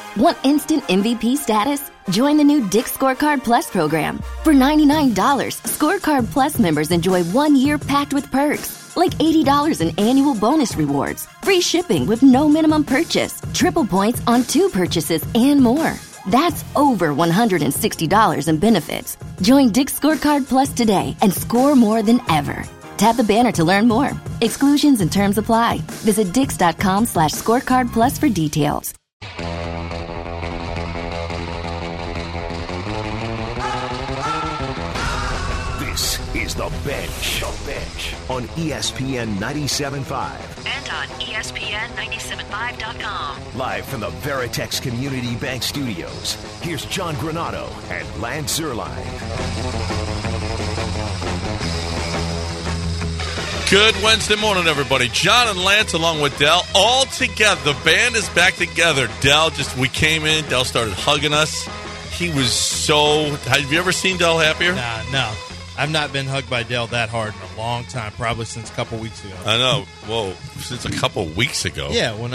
Want instant MVP status? Join the new Dick's Scorecard Plus program. For $99, Scorecard Plus members enjoy 1 year packed with perks, like $80 in annual bonus rewards, free shipping with no minimum purchase, triple points on 2 purchases, and more. That's over $160 in benefits. Join Dick's Scorecard Plus today and score more than ever. Tap the banner to learn more. Exclusions and terms apply. Visit dix.com/scorecard plus for details. This is The Bench. On ESPN 97.5. And on ESPN975.com. Live from the Veritex Community Bank Studios, here's John Granato and Lance Zierlein. Good Wednesday morning, everybody. John and Lance along with Dell all together. The band is back together. Dell we came in. Dell started hugging us. He was so... Have you ever seen Dell happier? No. I've not been hugged by Dell that hard in a long time, probably since a couple weeks ago. I know. Whoa, since a couple weeks ago. Yeah, when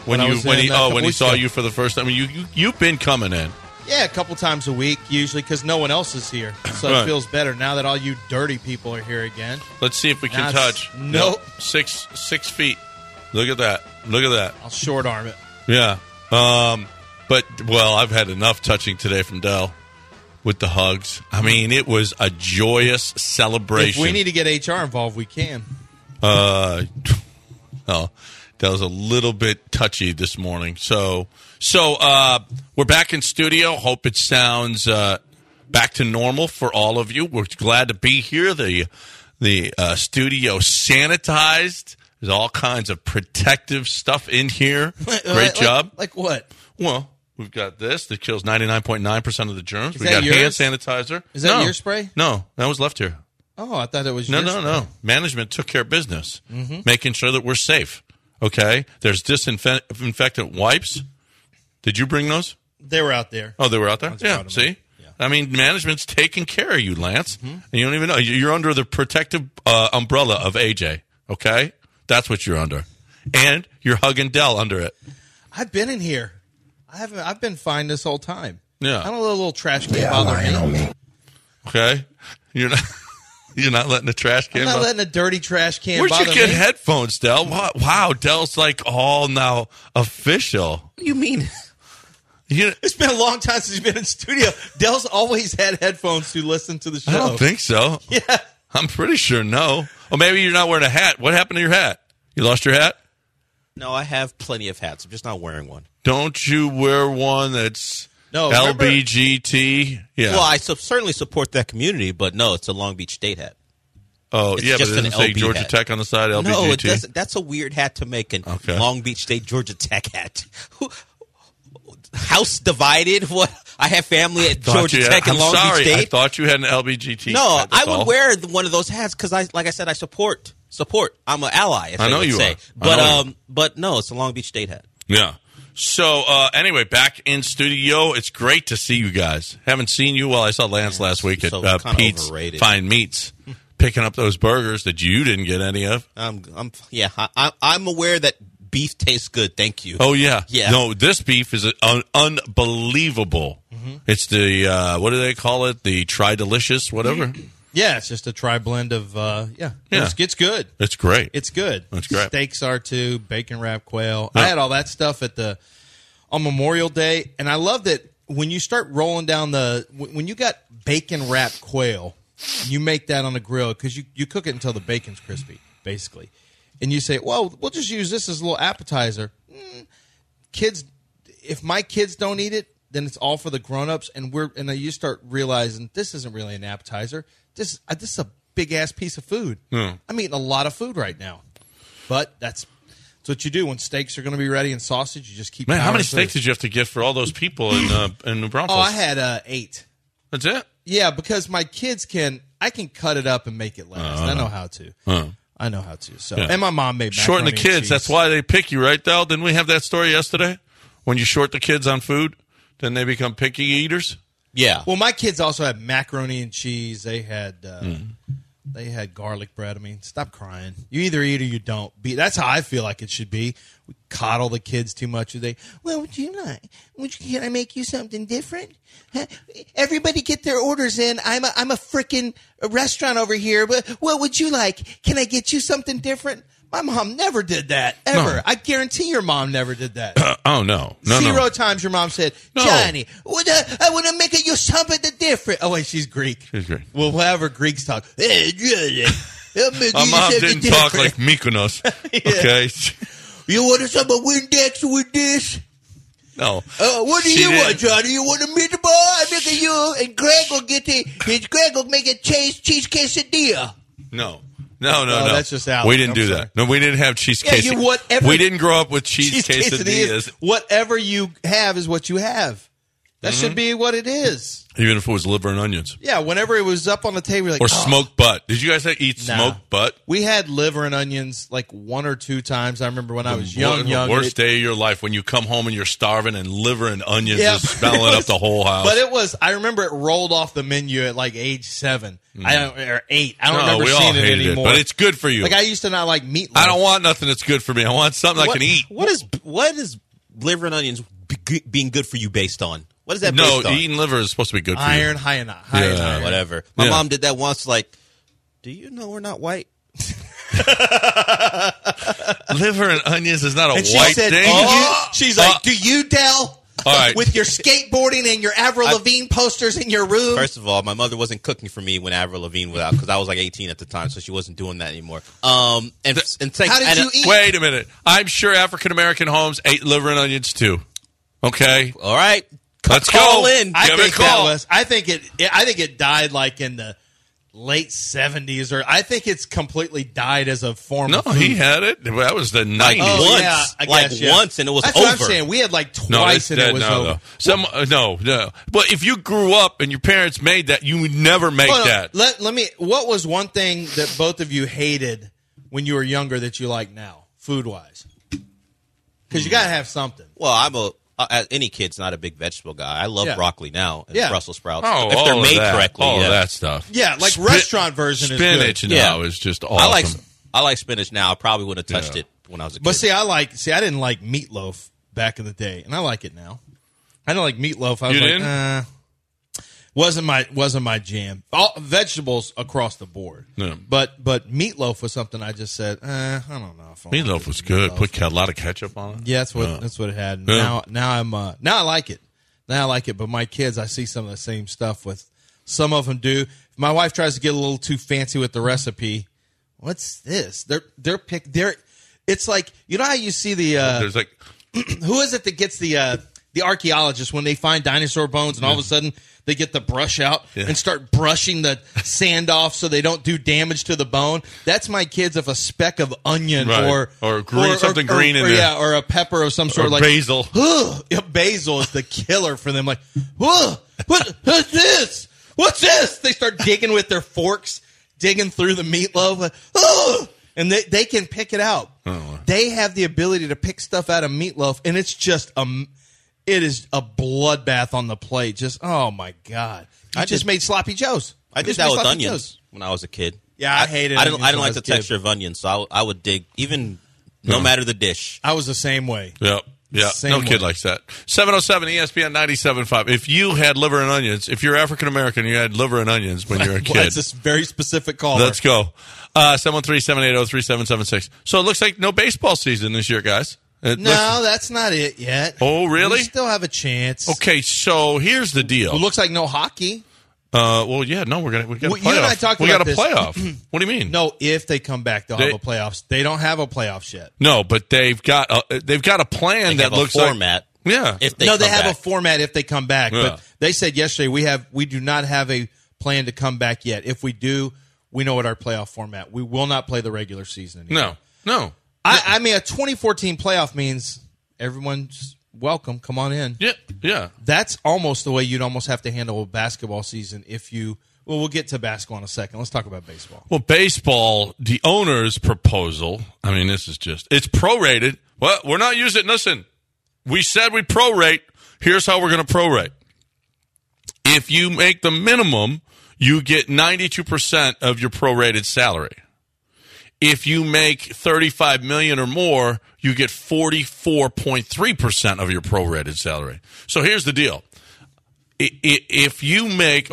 he saw you for the first time. I mean, you've been coming in. Yeah, a couple times a week, usually, because no one else is here. So Right. It feels better now that all you dirty people are here again. Let's see if we can Now touch. Nope. 6 feet. Look at that. I'll short arm it. Yeah. But I've had enough touching today from Dell with the hugs. I mean, it was a joyous celebration. If we need to get HR involved, we can. That was a little bit touchy this morning. So we're back in studio. Hope it sounds back to normal for all of you. We're glad to be here. The studio sanitized. There's all kinds of protective stuff in here. Great job. Like what? Well, we've got this that kills 99.9% of the germs. Is We that got yours? hand sanitizer. Is that your spray? No, that was left here. Oh, I thought it was your spray. No. Management took care of business, making sure that we're safe. Okay? There's disinfectant wipes. Did you bring those? They were out there. Oh, they were out there? One's Yeah, brought 'em see? in. Yeah. I mean, management's taking care of you, Lance. And you don't even know. You're under the protective umbrella of AJ. Okay? That's what you're under. And you're hugging Dell under it. I've been in here. I've been fine this whole time. Yeah. I don't let a little trash can bother me. Okay? You're not letting the trash can I'm not bother- letting a dirty trash can Where'd bother you get me. headphones, Dell? Wow, Dell's like all now official. What do you mean? You, It's been a long time since he's been in studio. Dell's always had headphones to listen to the show. I don't think so. Yeah. I'm pretty sure no. Or maybe you're not wearing a hat. What happened to your hat? You lost your hat? No, I have plenty of hats. I'm just not wearing one. Don't you wear one that's LBGT? Yeah. Well, I certainly support that community, but no, it's a Long Beach State hat. Oh, It's yeah, but just it doesn't an say LB Georgia hat. Tech on the side, LBGT? No, it doesn't. That's a weird hat to make a Okay. Long Beach State Georgia Tech hat. House divided? What? I have family at Georgia Tech and Long Beach State. I thought you had an LBGT No, hat, I that's would all. wear one of those hats because, like I said, I support. I'm an ally, if I they know would you say. are. I know you But no, it's a Long Beach State hat. Yeah. So, anyway, back in studio. It's great to see you guys. Haven't seen you. Well, I saw Lance last week at kinda Pete's overrated. Fine Meats, picking up those burgers that you didn't get any of. I'm aware that beef tastes good. Thank you. Oh, yeah. Yeah. No, this beef is unbelievable. It's the, what do they call it? The Tri-Delicious, whatever. Yeah, it's just a tri-blend of, Yeah. It's good. It's great. It's good. That's great. Steaks are too, bacon wrapped quail. Yeah. I had all that stuff on Memorial Day, and I love that when you start rolling down when you got bacon wrapped quail, you make that on the grill because you cook it until the bacon's crispy, basically. And you say, well, we'll just use this as a little appetizer. Kids, if my kids don't eat it, then it's all for the grown-ups, and then you start realizing this isn't really an appetizer. This is a big-ass piece of food. I'm eating a lot of food right now. But that's what you do when steaks are going to be ready and sausage. You just keep Man, how many powering through. steaks did you have to get for all those people in New Braunfels? Oh, I had 8. That's it? Yeah, because my kids I can cut it up and make it last. I know how to. I know how to. So, Yeah. and my mom made macaroni Shorten the and kids. cheese. That's why they pick you, right, Dell? Didn't we have that story yesterday? When you short the kids on food, then they become picky eaters? Yeah. Well, my kids also had macaroni and cheese. They had They had garlic bread. I mean, stop crying. You either eat or you don't. That's how I feel like it should be. We coddle the kids too much. Well, would you like? Can I make you something different? Huh? Everybody get their orders in. I'm a freaking restaurant over here. But what would you like? Can I get you something different? My mom never did that, ever. No. I guarantee your mom never did that. Oh, no. Zero times your mom said, No. Johnny, I want to make you something different. Oh, wait, she's Greek. She's Greek. Well, however Greeks talk. Hey, Johnny, My mom didn't talk like Mykonos. Okay? You want some Windex with this? No. What do She you want, didn't. Johnny? You want a meatball? I make you, and Greg will make a cheese quesadilla. No. that's just Alex. We didn't I'm do sorry. that. No, we didn't have cheese Yeah, quesadillas. whatever- We didn't grow up with cheese quesadillas. Whatever you have is what you have. That Mm-hmm. should be what it is. Even if it was liver and onions. Yeah, whenever it was up on the table, you're like, Or oh. smoked butt. Did you guys eat Nah. smoked butt? We had liver and onions like 1 or 2 times. I remember when I was The young. worst day of your life when you come home and you're starving and liver and onions Yeah. is smelling up the whole house. But I remember it rolled off the menu at like age 7. Or 8. I don't no, remember we all seeing it hated anymore. it, but it's good for you. Like I used to not like meatloaf. I don't want nothing that's good for me. I want something I can eat. What is liver and onions being good for you based on? What is that No, based on? eating liver is supposed to be good for iron, you. high Yeah. Whatever. My Yeah. mom did that once. Like, do you know we're not white? Liver and onions is not a And she white said, thing. she's like, do you, Del? All right. With your skateboarding and your Avril Lavigne posters in your room? First of all, my mother wasn't cooking for me when Avril Lavigne was out because I was like 18 at the time, so she wasn't doing that anymore. And How did you eat? Wait a minute. I'm sure African American homes ate liver and onions too. Okay? All right, Let's call go. in. I Give it a think that call. was. I think it died like in the late 70s, or I think it's completely died as a form No, of food. he had it. That was the 90s. Oh, once, yeah, I like guess, yeah. once, and it was That's over. what I'm saying. We had like No, twice, it's and dead it was now, over. though. No. But if you grew up and your parents made that, you would never make Hold on. that. Let me. What was one thing that both of you hated when you were younger that you like now, food wise? Because you got to have something. Well, I'm any kid's not a big vegetable guy. I love Yeah. broccoli now and Yeah. Brussels sprouts Oh, if all they're of made that. correctly. All yeah. of that stuff. Yeah, like restaurant version is good. Spinach now is just awesome. I like spinach now. I probably would have touched Yeah. it when I was a kid. But I didn't like meatloaf back in the day, and I like it now. I don't like meatloaf. I was You like, didn't? wasn't my jam. All vegetables across the board. Yeah. But meatloaf was something I just said, I don't know. If I wanna Meatloaf do was good. meatloaf. Put a lot of ketchup on it. Yeah, that's what it had. Yeah. Now I like it. Now I like it. But my kids, I see some of the same stuff with. Some of them do. If my wife tries to get a little too fancy with the recipe, what's this? It's like, you know how you see the There's like who is it that gets the archaeologists when they find dinosaur bones and all of a sudden they get the brush out and start brushing the sand off so they don't do damage to the bone? That's my kids if a speck of onion Right. or green, something green in there. Yeah, or a pepper of some sort. or Like basil. yeah, basil is the killer for them. Like, what's this? What's this? They start digging with their forks, digging through the meatloaf. Like, and they can pick it out. Oh. They have the ability to pick stuff out of meatloaf, and it's just it is a bloodbath on the plate. Just, oh my God. I just made sloppy joes. I did Just that made with sloppy onions joes. when I was a kid. Yeah, I hated I didn't onions when like I was the a kid. texture of onions, so I would dig even no matter the dish. I was the same way. Yep. Yeah, Same no kid way. likes that. 707 ESPN 97.5. If you had liver and onions, if you're African American, you had liver and onions when you were a Well, kid. that's a very specific caller. Let's go. 713-780-3776. So it looks like no baseball season this year, guys. No, that's not it yet. Oh, really? We still have a chance. Okay, so here's the deal. It looks like no hockey. Well, yeah, no, we got a Well, playoff. you and I talked we about got a this. playoff. What do you mean? No, if they come back, they'll They- have a playoffs. They don't have a playoffs yet. No, but they've got a plan They that have looks a format. like yeah. If they No, they come have back. a format if they come back. Yeah. But they said yesterday we do not have a plan to come back yet. If we do, we know what our playoff format. We will not play the regular season anymore. no. I mean, a 2014 playoff means everyone's welcome. Come on in. Yeah. That's almost the way you'd almost have to handle a basketball season if you. Well, we'll get to basketball in a second. Let's talk about baseball. Well, baseball, the owner's proposal, I mean, this is just, it's prorated. Well, we're not using, listen, we said we prorate. Here's how we're going to prorate. If you make the minimum, you get 92% of your prorated salary. If you make $35 million or more, you get 44.3% of your prorated salary. So here's the deal. If you make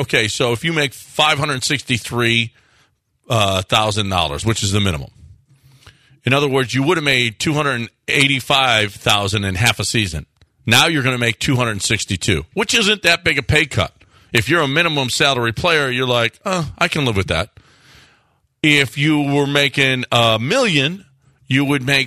$563,000, which is the minimum. In other words, you would have made $285,000 in half a season. Now you're going to make $262,000, which isn't that big a pay cut. If you're a minimum salary player, you're like, I can live with that. If you were making $1 million, you would make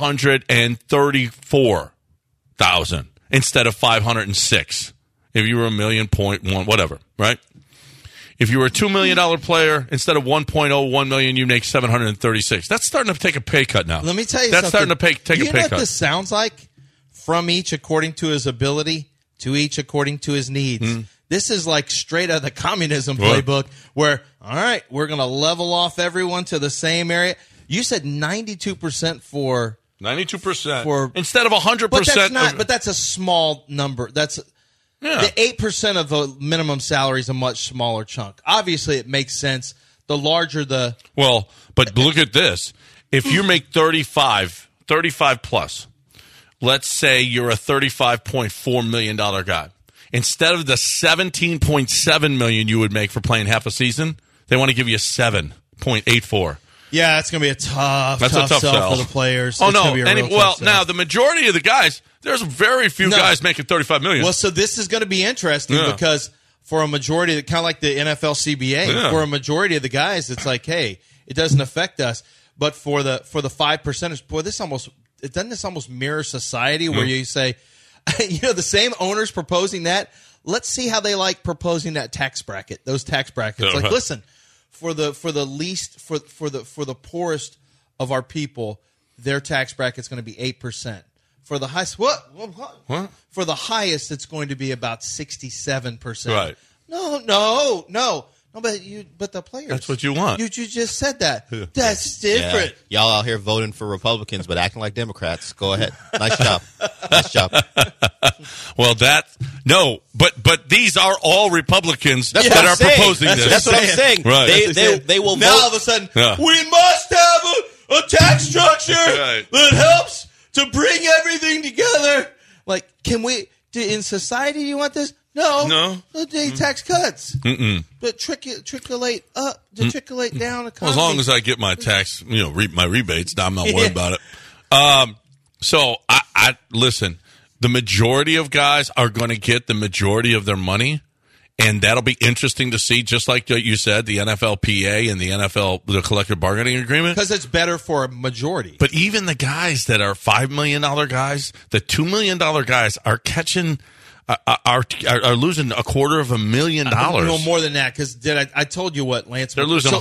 $434,000 instead of $506,000. If you were $1.1 whatever, right? If you were a $2 million player, instead of $1.01 million, you make $736,000. That's starting to take a pay cut now. Let me tell you That's something. starting to take a pay cut. You know what this sounds like? From each according to his ability, to each according to his needs. This is like straight out of the communism playbook where, all right, we're going to level off everyone to the same area. You said 92% for 92% instead of 100%. But that's not. But that's a small number. That's the 8% of the minimum salary is a much smaller chunk. Obviously, it makes sense. The larger the but look at this. If you make 35 plus, let's say you're a $35.4 million guy. Instead of the $17.7 million you would make for playing half a season, they want to give you $7.84. Yeah, it's going to be a tough sell for the players. Oh, it's no. Well, now, the majority of the guys, there's very few guys making $35 million. Well, so this is going to be interesting because for a majority, kind of like the NFL CBA, for a majority of the guys, it's like, hey, it doesn't affect us. But for the 5%, boy, this almost mirror society where you say, the same owners proposing that. Let's see how they like proposing that tax bracket. Those tax brackets. Like, listen, for the poorest of our people, their tax bracket's going to be 8%. For the highest, what? For the highest, it's going to be about 67%. Right. No. But the players. That's what you want. You just said that. That's different. Yeah. Y'all out here voting for Republicans, but acting like Democrats. Go ahead. Nice job. Well, but these are all Republicans that are proposing this. That's what I'm saying. Right. They will vote. Now all of a sudden, we must have a tax structure that helps to bring everything together. Like, can we? In society, do you want this? No. Tax cuts. But trickle up to trickle down. Well, as long as I get my tax, my rebates, I'm not worried about it. So I listen. The majority of guys are going to get the majority of their money, and that'll be interesting to see. Just like you said, the NFLPA and the collective bargaining agreement, because it's better for a majority. But even the guys that are $5 million guys, the $2 million guys are catching. Are losing $250,000. No, more than that, because I told you what, Lance? They're losing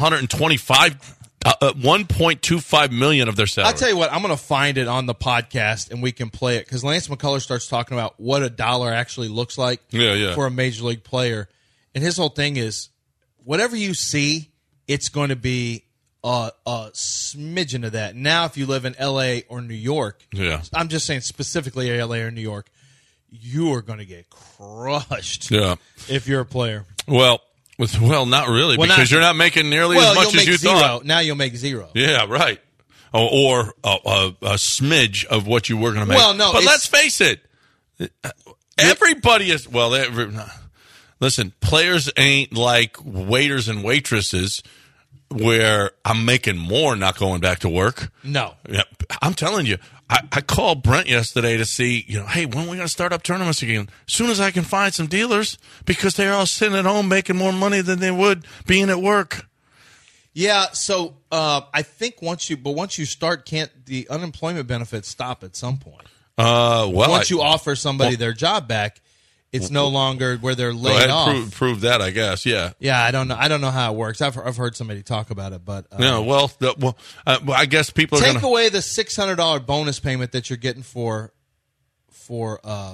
$1.25 million of their salary. I'll tell you what, I'm going to find it on the podcast, and we can play it, because Lance McCullers starts talking about what a dollar actually looks like for a major league player. And his whole thing is, whatever you see, it's going to be a smidgen of that. Now, if you live in L.A. or New York, I'm just saying specifically L.A. or New York, you are going to get crushed if you're a player. Well, not really, because you're not making nearly as much as you thought. Now you'll make zero. Yeah, right. Or a smidge of what you were going to make. Well, no. But let's face it. Everybody is... listen, players ain't like waiters and waitresses where I'm making more not going back to work. No. I'm telling you. I called Brent yesterday to see, hey, when are we going to start up tournaments again? As soon as I can find some dealers, because they're all sitting at home making more money than they would being at work. Yeah, so I think once you start, can't the unemployment benefits stop at some point? Once you offer somebody their job back, it's no longer where they're laid off. Prove that, I guess. Yeah. Yeah, I don't know. I don't know how it works. I've heard somebody talk about it, but I guess people are take away the $600 bonus payment that you're getting for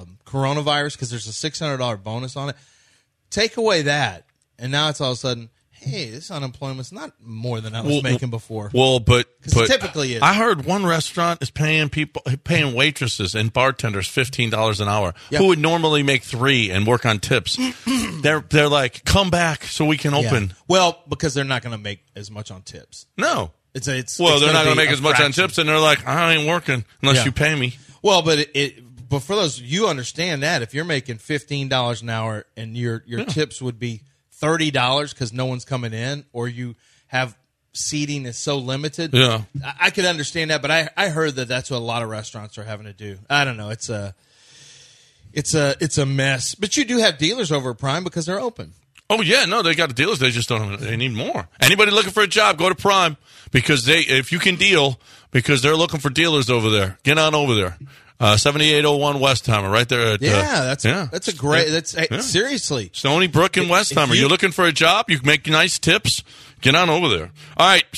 coronavirus, because there's a $600 bonus on it. Take away that, and now it's all of a sudden, hey, this unemployment's not more than I was making before. Well, but typically is. I heard one restaurant is paying waitresses and bartenders $15 an hour who would normally make $3 and work on tips. They're like, come back so we can open. Yeah. Well, because they're not going to make as much on tips. No. They're not going to make as much on tips, and they're like, I ain't working unless you pay me. Well, but but for those, you understand that if you're making $15 an hour and your tips would be $30 because no one's coming in, or you have seating is so limited. Yeah, I could understand that, but I heard that's what a lot of restaurants are having to do. I don't know. It's a mess. But you do have dealers over at Prime because they're open. Oh yeah, no, they got dealers. They just don't. They need more. Anybody looking for a job, go to Prime because if you can deal, because they're looking for dealers over there. Get on over there. 7801 Westheimer, right there. At, that's a great. Seriously, Stony Brook and Westheimer. You're looking for a job. You can make nice tips. Get on over there. All right,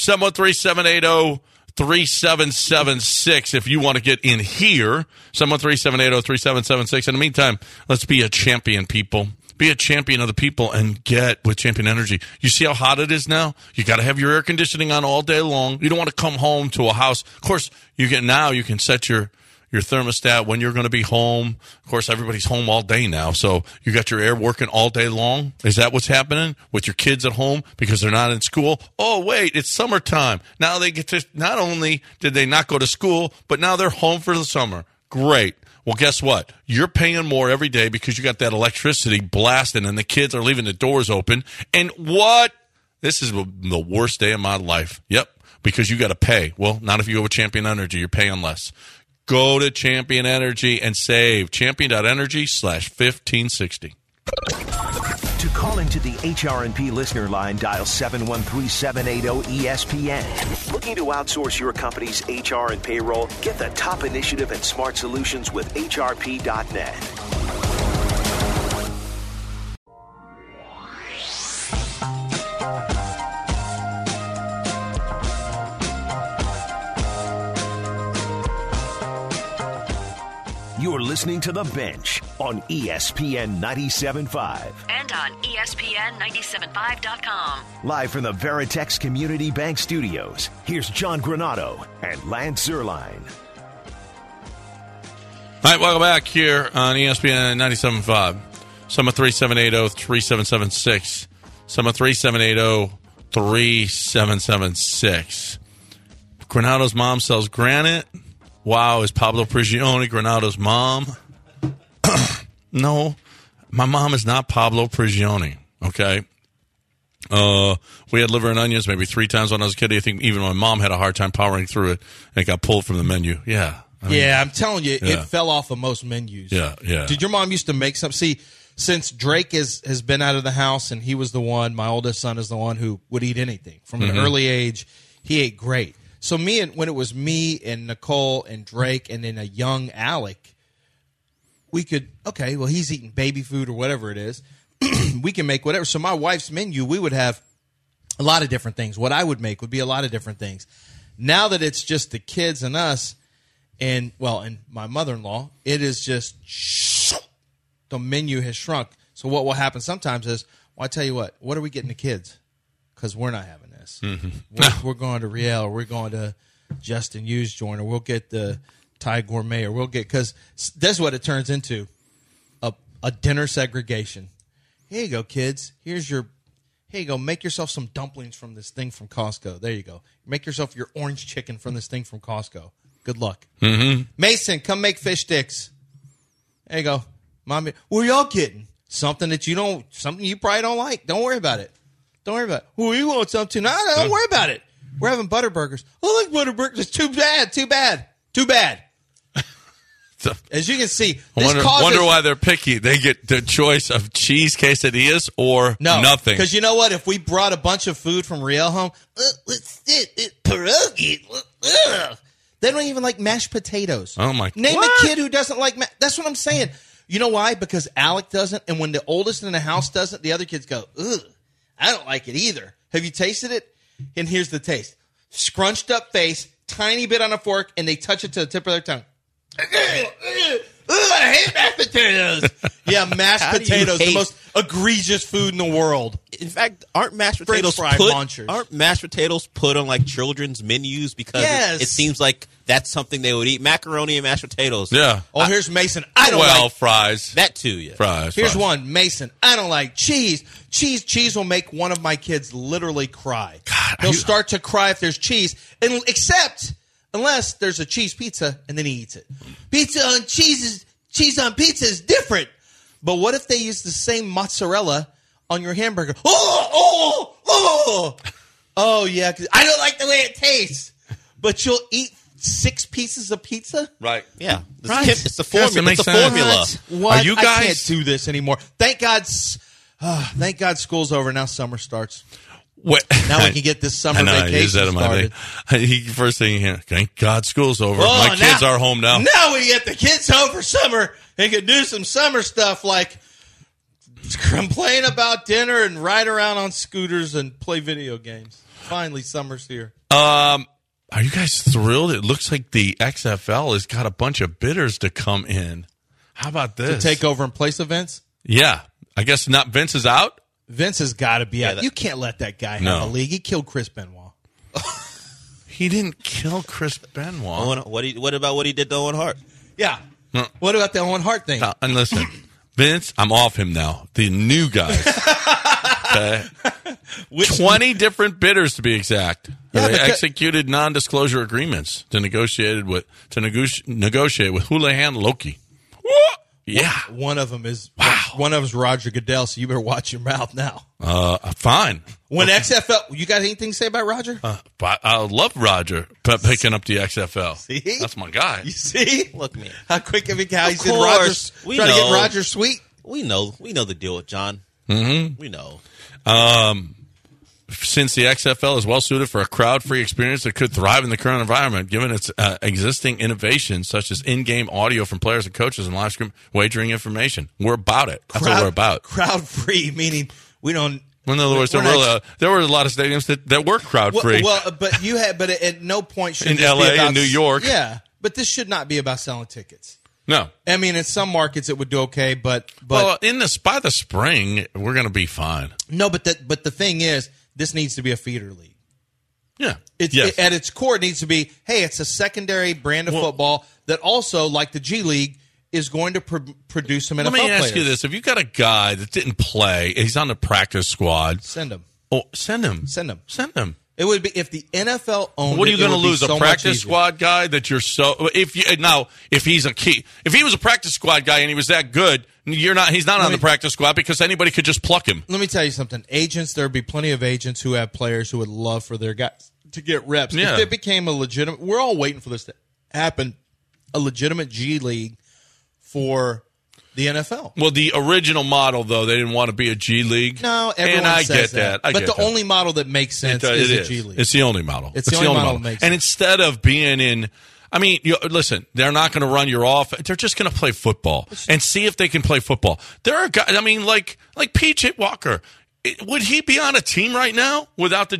713-780-3776 if you want to get in here. 713-780-3776. In the meantime, let's be a champion, people. Be a champion of the people and get with Champion Energy. You see how hot it is now? You got to have your air conditioning on all day long. You don't want to come home to a house. Of course, you can set your thermostat when you're going to be home. Of course, everybody's home all day now, so you got your air working all day long. Is that what's happening with your kids at home because they're not in school? Oh, wait, it's summertime. Now they get to, not only did they not go to school, but now they're home for the summer. Great. Well, guess what? You're paying more every day because you got that electricity blasting and the kids are leaving the doors open. And what? This is the worst day of my life. Yep, because you got to pay. Well, not if you go with Champion Energy. You're paying less. Go to Champion Energy and save. Champion.energy/1560. To call into the HRNP listener line, dial 713-780-ESPN. Looking to outsource your company's HR and payroll? Get the top initiative and smart solutions with HRP.net. You're listening to The Bench on ESPN 97.5. And on ESPN975.com. Live from the Veritex Community Bank Studios, here's John Granado and Lance Zierlein. All right, welcome back here on ESPN 97.5. 713-780-3776. 713-780-3776. Granado's mom sells granite. Wow, is Pablo Prigioni Granado's mom? No, my mom is not Pablo Prigioni, okay? We had liver and onions maybe 3 times when I was a kid. I think even my mom had a hard time powering through it and it got pulled from the menu. Yeah. I'm telling you, it fell off of most menus. Yeah. Did your mom used to make some? See, since Drake has been out of the house and he was the one, my oldest son is the one who would eat anything. From an early age, he ate great. So when it was me and Nicole and Drake and then a young Alec, we could, okay, well, he's eating baby food or whatever it is. We can make whatever. So my wife's menu, we would have a lot of different things. What I would make would be a lot of different things. Now that it's just the kids and us and my mother-in-law, it is just the menu has shrunk. So what will happen sometimes is, well, I tell you what are we getting the kids? Because we're not having this. We're going to Riel, or we're going to Justin Hughes joint, or we'll get the Thai Gourmet, or we'll get, because that's what it turns into, a dinner segregation. Here you go, kids. Here you go. Make yourself some dumplings from this thing from Costco. There you go. Make yourself your orange chicken from this thing from Costco. Good luck. Mm-hmm. Mason, come make fish sticks. There you go. Mommy, what are y'all getting? Something you probably don't like. Don't worry about it. Don't worry about it. Well, you want something? No, don't worry about it. We're having butter burgers. I like butter burgers. It's too bad. As you can see, wonder why they're picky. They get the choice of cheese quesadillas or nothing. Because you know what? If we brought a bunch of food from Riel home, pierogi. They don't even like mashed potatoes. Oh my! Name a kid who doesn't like. That's what I'm saying. You know why? Because Alec doesn't, and when the oldest in the house doesn't, the other kids go, ugh. I don't like it either. Have you tasted it? And here's the taste. Scrunched up face, tiny bit on a fork, and they touch it to the tip of their tongue. I hate mashed potatoes. Yeah, mashed How do you potatoes, the hate- most egregious food in the world. In fact, aren't mashed French potatoes fry put munchers. aren't mashed potatoes put on like children's menus because Yes. it seems like that's something they would eat? Macaroni and mashed potatoes. Yeah. Oh, here's Mason. I don't Well, like. fries. That too. Yeah. Fries. Here's fries. one, Mason. I don't like cheese. Cheese will make one of my kids literally cry. He'll start to cry if there's cheese, and except unless there's a cheese pizza, and then he eats it. Pizza on cheese on pizza is different. But what if they use the same mozzarella on your hamburger? Oh yeah, 'cause I don't like the way it tastes. But you'll eat 6 pieces of pizza? Right. Yeah. It's, Right. it's the Yes, formula. it makes it's the sense. formula. What? Are you I guys- can't do this anymore. Thank God school's over. Now summer starts. What? Now we can get this summer I know, I use vacation that in my started. thing. First thing here, thank God school's over. Oh, my kids now- are home now. Now we get the kids home for summer and can do some summer stuff like complain about dinner and ride around on scooters and play video games. Finally, summer's here. Are you guys thrilled? It looks like the XFL has got a bunch of bidders to come in. How about this? To take over in place of Vince? Yeah. I guess not. Vince is out. Vince has got to be out. that- You can't let that guy have No. a league. He killed Chris Benoit. He didn't kill Chris Benoit. What about what he did to Owen Hart? Yeah. No. What about the Owen Hart thing? And listen, Vince, I'm off him now. The new guys. Okay. 20 different bidders to be exact. Yeah, They because- executed non-disclosure agreements to negotiate with Houlihan Loki. Yeah. One of them is Wow. One of them's Roger Goodell, so you better watch your mouth now. Fine. When XFL, you got anything to say about Roger? But I love Roger picking up the XFL. See? That's my guy. You see? Look, man. How quick have he how he's in course, Rogers we trying to get know. Roger sweet? We know the deal with John. Mm-hmm. We know. Since the XFL is well suited for a crowd-free experience that could thrive in the current environment, given its existing innovations such as in-game audio from players and coaches and live stream wagering information, we're about it. That's what we're about. Crowd free, meaning we don't. In other words, we're not- there were a lot of stadiums that were crowd-free. Well, but you had, but at no point should In this be LA about, and New York. Yeah, but this should not be about selling tickets. No. I mean, in some markets it would do okay, but Well, by the spring, we're going to be fine. no. But the thing is, this needs to be a feeder league. Yeah. It's Yes. at its core, it needs to be, hey, it's a secondary brand of football that also, like the G League, is going to produce some NFL Let me players. ask you this. If you got a guy that didn't play, he's on the practice squad, Send them. oh, send him. Send him. Send him. It would be if the NFL owned. What are you going to lose? so A practice much easier. squad guy that you're so if he's a key if he was a practice squad guy and he was that good, he's not on the practice squad because anybody could just pluck him. Let me tell you something. Agents, there would be plenty of agents who have players who would love for their guys to get reps. Yeah. If it became a legitimate, we're all waiting for this to happen, a legitimate G League for the NFL. Well, the original model though, they didn't want to be a G League. No, everyone and I says get that. I but get the that. only model that makes sense is a G League. It's the only model. It's the only model that makes And sense. instead of being in, I mean, listen, they're not going to run your off. They're just going to play football and see if they can play football. There are guys. I mean, like PJ Walker. Would he be on a team right now without the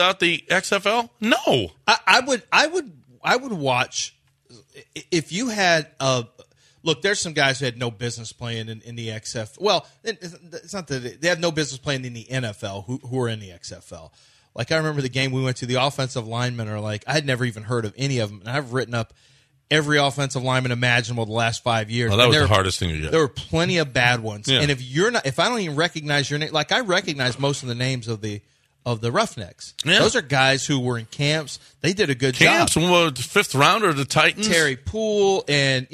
XFL? No. I would watch if you had a look. There's some guys who had no business playing in the XFL. Well, it's not that they have no business playing in the NFL who are in the XFL. Like I remember the game we went to. The offensive linemen are like I had never even heard of any of them, and I've written up every offensive lineman imaginable the last 5 years. Well, that And was there- the hardest thing to get. There were plenty of bad ones, Yeah. and if I don't even recognize your name, like I recognize most of the names of the Roughnecks. Yeah. Those are guys who were in camps. They did a good Camps, job. fifth rounder of the Titans. Terry Poole and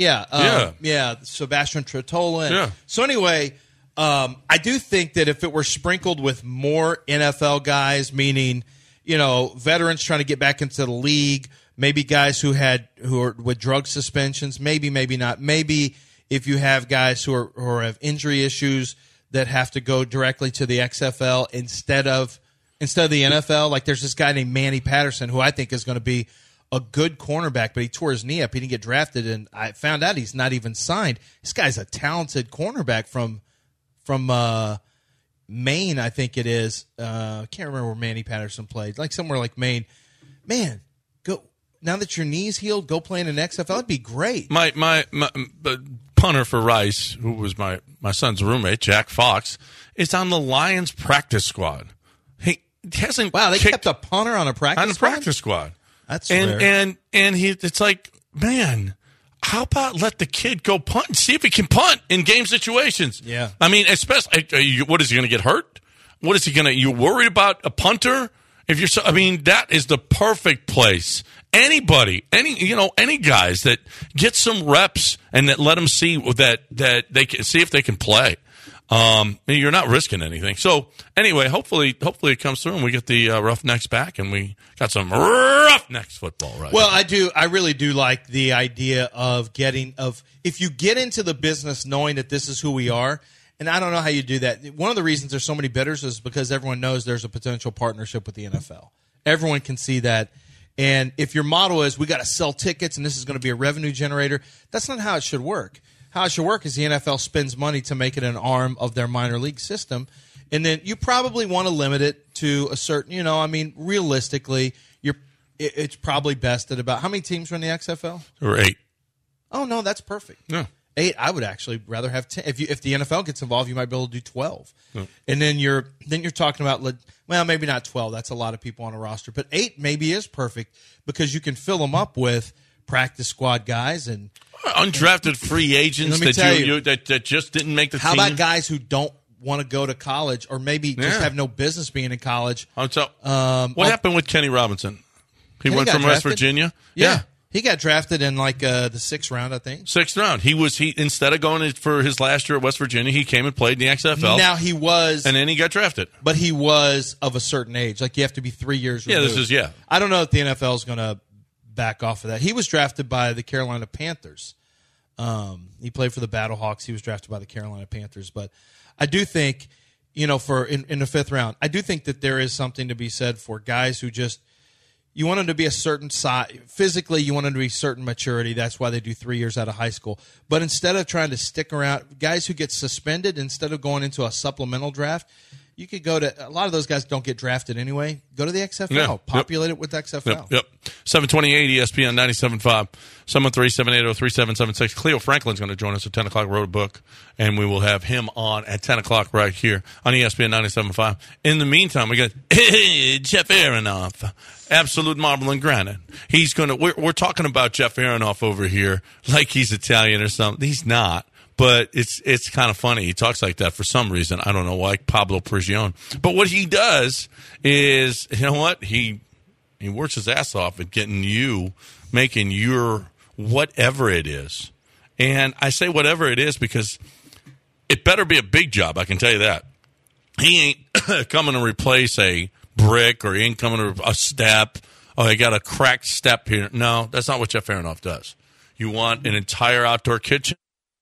Sebastian Tretola. Yeah. So anyway, I do think that if it were sprinkled with more NFL guys, meaning veterans trying to get back into the league, maybe guys who are with drug suspensions, maybe not, maybe if you have guys who have injury issues that have to go directly to the XFL instead of the NFL. Like there's this guy named Manny Patterson who I think is going to be a good cornerback, but he tore his knee up. He didn't get drafted, and I found out he's not even signed. This guy's a talented cornerback from Maine, I think it is. I can't remember where Manny Patterson played. Like somewhere like Maine. Man, go now that your knee's healed, go play in an XFL. That'd be great. My punter for Rice, who was my son's roommate, Jack Fox, is on the Lions practice squad. He hasn't. Wow, they kicked kept a punter on a practice squad. That's and rare. and it's like, man, how about let the kid go punt and see if he can punt in game situations? Yeah. I mean, especially, what is he going to get hurt? What is he going to? You worried about a punter? If you're, I mean, that is the perfect place. Anybody, any guys that get some reps and that let them see that they can see if they can play. You're not risking anything. So anyway, hopefully it comes through and we get the Roughnecks back and we got some Roughnecks football right Well, now. I really do like the idea of if you get into the business knowing that this is who we are, and I don't know how you do that. One of the reasons there's so many bidders is because everyone knows there's a potential partnership with the NFL. Everyone can see that. And if your model is we got to sell tickets and this is going to be a revenue generator, that's not how it should work. How it should work is the NFL spends money to make it an arm of their minor league system. And then you probably want to limit it to a certain, realistically, it's probably best at about, how many teams are in the XFL? Or 8. Oh, no, that's perfect. Yeah. 8, I would actually rather have 10. If the NFL gets involved, you might be able to do 12. Yeah. And then you're talking about, well, maybe not 12. That's a lot of people on a roster. But 8 maybe is perfect because you can fill them up with practice squad guys and undrafted free agents that just didn't make the team. How about guys who don't want to go to college or maybe just have no business being in college? What happened with Kenny Robinson? He went from drafted? West Virginia. Yeah. He got drafted in the 6th round, I think. 6th round. He instead of going for his last year at West Virginia, he came and played in the XFL. Now he was, and then he got drafted. But he was of a certain age. Like you have to be 3 years removed. Yeah, I don't know if the NFL is going to back off of that. He was drafted by the Carolina Panthers. He played for the Battlehawks. He was drafted by the Carolina Panthers. But I do think, in the 5th round, I do think that there is something to be said for guys who just. You want them to be a certain size. Physically, you want them to be certain maturity. That's why they do 3 years out of high school. But instead of trying to stick around, guys who get suspended, instead of going into a supplemental draft, you could go to – a lot of those guys don't get drafted anyway. Go to the XFL. Yeah. Populate it with XFL. Yep. 728 ESPN 97.5, 713-780-3776. Cleo Franklin's going to join us at 10 o'clock, wrote a book, and we will have him on at 10 o'clock right here on ESPN 97.5. In the meantime, we got Jeff Aronoff, Absolute Marble and Granite. He's going to – we're talking about Jeff Aronoff over here like he's Italian or something. He's not. But it's kind of funny. He talks like that for some reason. I don't know why. Pablo Prigione. But what he does is, you know what? He works his ass off at making your whatever it is. And I say whatever it is because it better be a big job. I can tell you that. He ain't coming to replace a brick or he ain't coming to a step. Oh, he got a cracked step here. No, that's not what Jeff Aronoff does. You want an entire outdoor kitchen?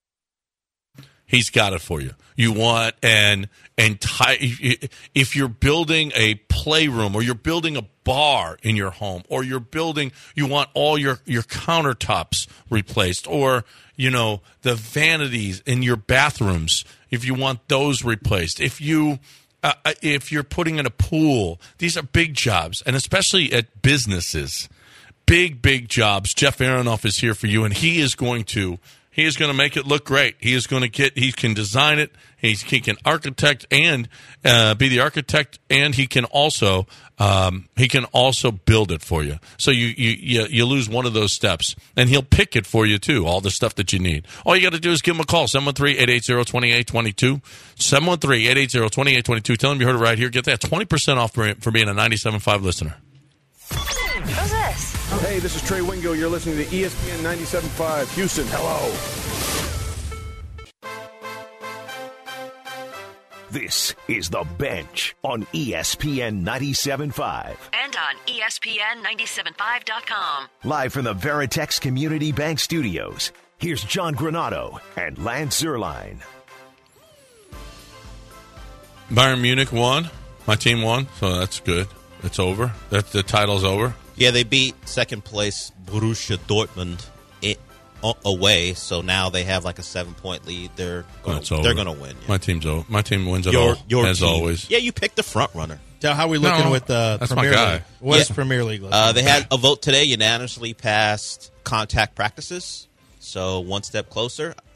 He's got it for you. You want an entire – if you're building a playroom or you're building a bar in your home or you want all your countertops replaced or, the vanities in your bathrooms, if you want those replaced. If you're putting in a pool, these are big jobs, and especially at businesses, big jobs. Jeff Aronoff is here for you, and he is going to make it look great. He can design it. He can architect and be the architect, and he can also build it for you. So you lose one of those steps, and he'll pick it for you too. All the stuff that you need. All you got to do is give him a call 713-880-2822. 713-880-2822. Tell him you heard it right here. Get that 20% off for being a 97.5 listener. Who's this? Hey, this is Trey Wingo. You're listening to ESPN 97.5. Houston, hello. This is The Bench on ESPN 97.5. And on ESPN975.com. Live from the Veritex Community Bank Studios, here's John Granato and Lance Zierlein. Bayern Munich won. My team won, so that's good. It's over. The title's over. Yeah, they beat second place Borussia Dortmund away, so now they have like a 7-point lead. They're going to win. Yeah. My team's over. My team wins it all, as team. Always. Yeah, you picked the front runner. Now, how are we looking with that's Premier my guy. League? What is Premier League looking? They had a vote today, unanimously passed contact practices, so one step closer.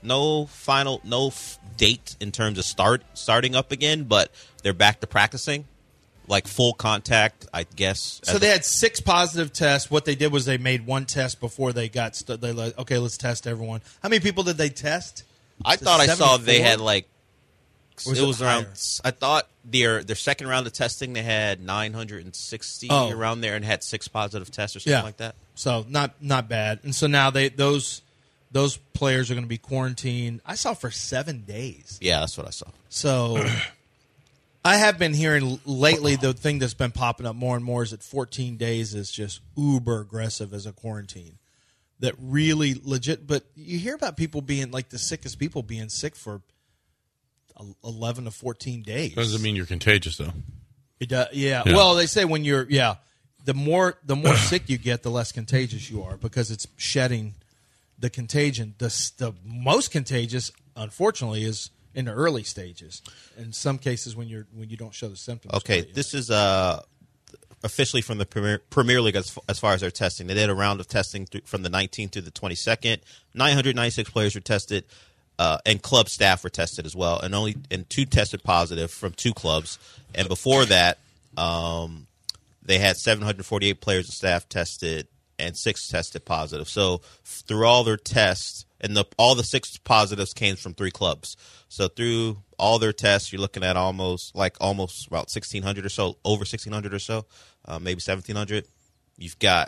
date in terms of starting up again, but they're back to practicing, like full contact, I guess. So they had 6 positive tests. What they did was they made one test before they got. They like, okay, let's test everyone. How many people did they test? I thought I saw they had like. Was it was higher? around. I thought their second round of testing they had 960 around there and had 6 positive tests or something like that. So not bad. And so now those players are going to be quarantined. I saw for 7 days. Yeah, that's what I saw. So I have been hearing lately the thing that's been popping up more and more is that 14 days is just uber aggressive as a quarantine. That really legit. But you hear about people being like the sickest people being sick for 11 to 14 days. Doesn't mean you're contagious, though. It does, yeah. Well, they say when you're the more sick you get, the less contagious you are because it's shedding the contagion. The most contagious, unfortunately, is in the early stages. In some cases, when you don't show the symptoms. Okay, this is officially from the Premier League as far as their testing. They did a round of testing from the 19th to the 22nd. 996 players were tested. And club staff were tested as well, and 2 tested positive from 2 clubs. And before that, they had 748 players and staff tested, and 6 tested positive. So through all their tests, and all the 6 positives came from 3 clubs. So through all their tests, you're looking at almost about 1,600 or so, over 1,600 or so, maybe 1,700. You've got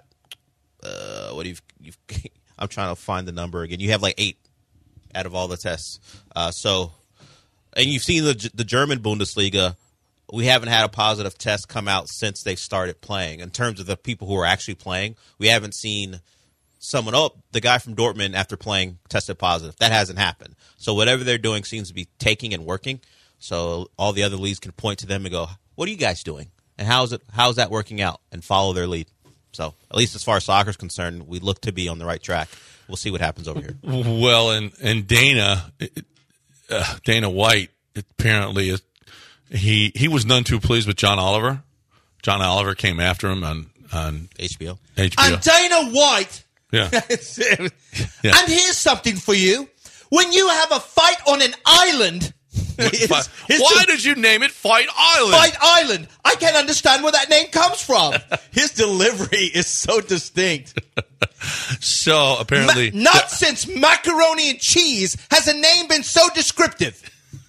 I'm trying to find the number again. You have like 8. Out of all the tests. And you've seen the German Bundesliga, we haven't had a positive test come out since they started playing. In terms of the people who are actually playing, we haven't seen the guy from Dortmund after playing tested positive. That hasn't happened. So whatever they're doing seems to be taking and working. So all the other leagues can point to them and go, what are you guys doing? And how's that working out? And follow their lead. So at least as far as soccer is concerned, we look to be on the right track. We'll see what happens over here. Well, and Dana White apparently he was none too pleased with John Oliver. John Oliver came after him on HBO. I'm Dana White. Yeah. And here's something for you. When you have a fight on an island. Why did you name it Fight Island? Fight Island. I can't understand where that name comes from. His delivery is so distinct. So apparently, not since macaroni and cheese has a name been so descriptive.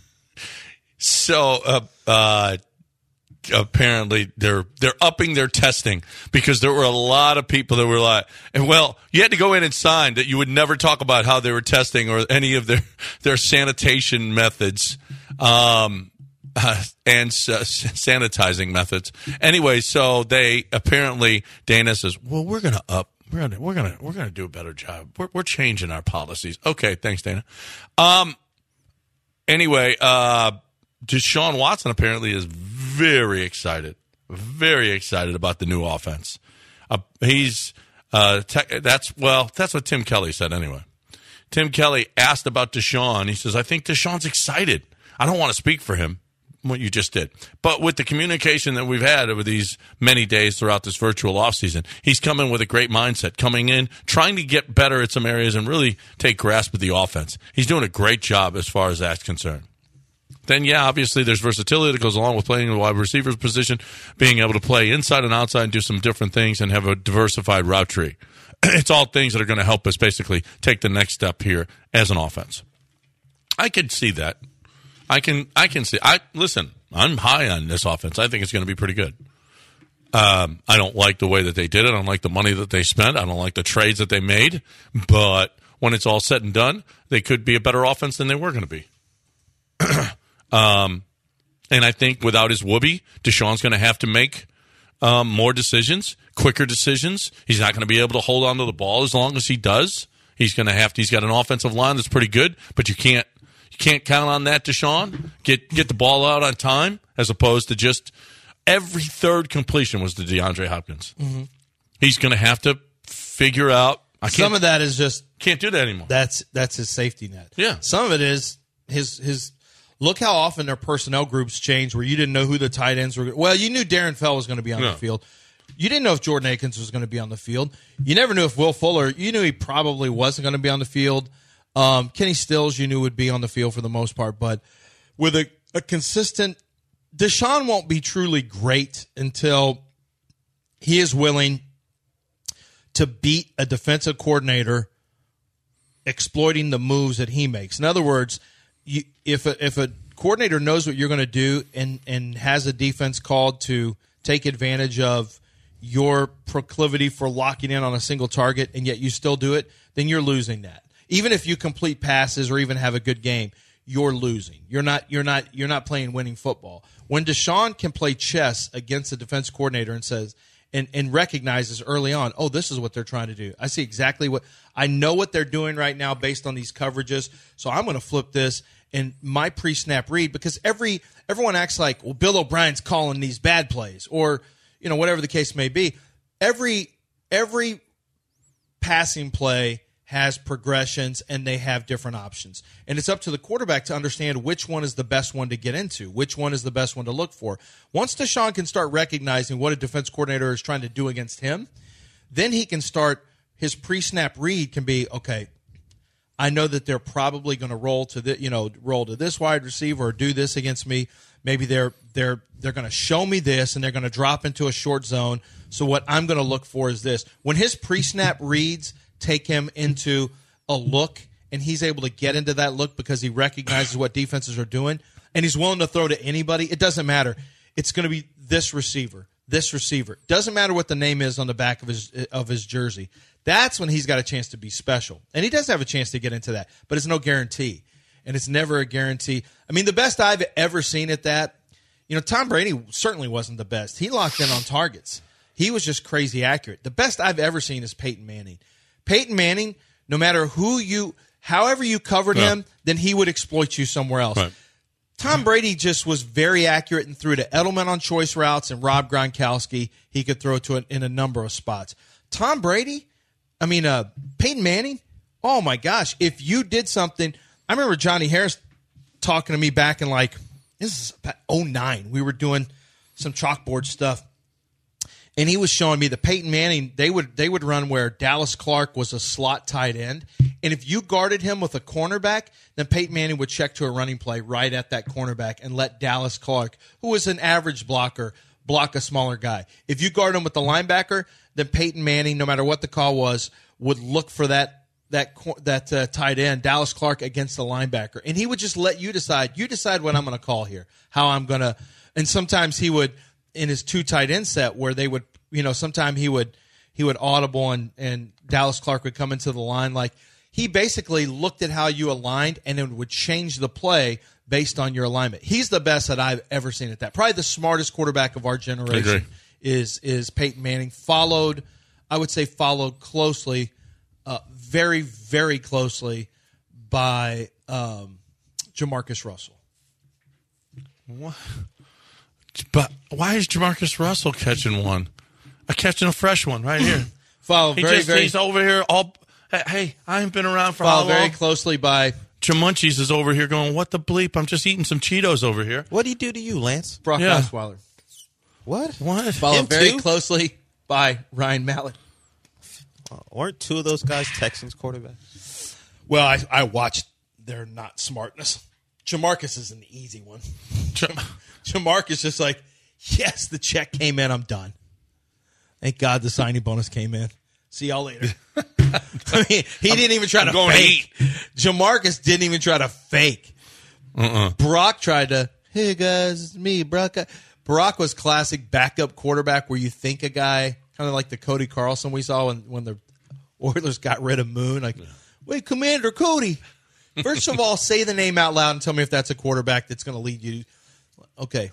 So apparently they're upping their testing because there were a lot of people that were like, and well, you had to go in and sign that you would never talk about how they were testing or any of their sanitation methods. And sanitizing methods. Anyway, so they apparently Dana says, "Well, we're gonna do a better job. We're changing our policies." Okay, thanks, Dana. Anyway, Deshaun Watson apparently is very excited about the new offense. That's what Tim Kelly said anyway. Tim Kelly asked about Deshaun. He says, "I think Deshaun's excited. I don't want to speak for him, what you just did. But with the communication that we've had over these many days throughout this virtual offseason, he's coming with a great mindset, coming in, trying to get better at some areas and really take grasp of the offense. He's doing a great job as far as that's concerned." Then, yeah, obviously there's versatility that goes along with playing the wide receiver's position, being able to play inside and outside and do some different things and have a diversified route tree. It's all things that are going to help us basically take the next step here as an offense. I can see that. I can see. Listen, I'm high on this offense. I think it's going to be pretty good. I don't like the way that they did it. I don't like the money that they spent. I don't like the trades that they made. But when it's all said and done, they could be a better offense than they were going to be. And I think without his whoopee, Deshaun's going to have to make more decisions, quicker decisions. He's not going to be able to hold on to the ball as long as he does. He's got an offensive line that's pretty good, but you can't count on that, Deshaun. Get the ball out on time, as opposed to just every third completion was to DeAndre Hopkins. Mm-hmm. He's going to have to figure out. Some of that is just can't do that anymore. That's his safety net. Yeah. Some of it is his. Look how often their personnel groups change, where you didn't know who the tight ends were. Well, you knew Darren Fell was going to be on the field. You didn't know if Jordan Akins was going to be on the field. You never knew if Will Fuller. You knew he probably wasn't going to be on the field. Kenny Stills, you knew would be on the field for the most part, but with a consistent, Deshaun won't be truly great until he is willing to beat a defensive coordinator exploiting the moves that he makes. In other words, if a coordinator knows what you're going to do and has a defense called to take advantage of your proclivity for locking in on a single target, and yet you still do it, then you're losing that. Even if you complete passes or even have a good game, you're losing. You're not playing winning football. When Deshaun can play chess against a defense coordinator and says and recognizes early on, oh, this is what they're trying to do. I see exactly I know what they're doing right now based on these coverages, so I'm going to flip this and my pre-snap read, because everyone acts like, well, Bill O'Brien's calling these bad plays, or whatever the case may be. Every passing play has progressions, and they have different options. And it's up to the quarterback to understand which one is the best one to get into, which one is the best one to look for. Once Deshaun can start recognizing what a defense coordinator is trying to do against him, then he can start, his pre-snap read can be, okay, I know that they're probably going to roll to this wide receiver or do this against me. Maybe they're going to show me this, and they're going to drop into a short zone. So what I'm going to look for is this. When his pre-snap reads take him into a look, and he's able to get into that look because he recognizes what defenses are doing, and he's willing to throw to anybody, it doesn't matter. It's going to be this receiver. Doesn't matter what the name is on the back of his jersey. That's when he's got a chance to be special. And he does have a chance to get into that, but it's no guarantee. And it's never a guarantee. I mean, the best I've ever seen at that, Tom Brady certainly wasn't the best. He locked in on targets. He was just crazy accurate. The best I've ever seen is Peyton Manning. Peyton Manning, no matter however you covered him, then he would exploit you somewhere else. Right. Tom Brady just was very accurate and threw to Edelman on choice routes, and Rob Gronkowski he could throw to in a number of spots. Peyton Manning, oh my gosh, if you did something, I remember Johnny Harris talking to me back in this is about 2009. We were doing some chalkboard stuff. And he was showing me that Peyton Manning, they would run where Dallas Clark was a slot tight end. And if you guarded him with a cornerback, then Peyton Manning would check to a running play right at that cornerback and let Dallas Clark, who was an average blocker, block a smaller guy. If you guard him with the linebacker, then Peyton Manning, no matter what the call was, would look for that tight end, Dallas Clark, against the linebacker. And he would just let you decide. You decide what I'm going to call here, how I'm going to. And sometimes he would, in his two tight end set, where they would, sometimes he would audible and Dallas Clark would come into the line. Like, he basically looked at how you aligned and it would change the play based on your alignment. He's the best that I've ever seen at that. Probably the smartest quarterback of our generation is Peyton Manning. Followed closely, very, very closely by Jamarcus Russell. What? But why is Jamarcus Russell catching one? Catching a fresh one right here. He's over here all. Hey, I ain't been around for how long? Very closely by Jamunchies is over here going, what the bleep? I'm just eating some Cheetos over here. What did he do to you, Lance? Brock Osweiler. What? Followed very closely by Ryan Mallett. Weren't two of those guys Texans quarterbacks? Well, I watched their not smartness. Jamarcus is an easy one. Jamarcus just like, yes, the check came in. I'm done. Thank God the signing bonus came in. See y'all later. I mean, he didn't even try to fake. Jamarcus didn't even try to fake. Brock tried to, hey guys, it's me, Brock. Brock was classic backup quarterback where you think a guy, kind of like the Cody Carlson we saw when the Oilers got rid of Moon. Like, wait, Commander Cody. First of all, say the name out loud and tell me if that's a quarterback that's going to lead you. Okay.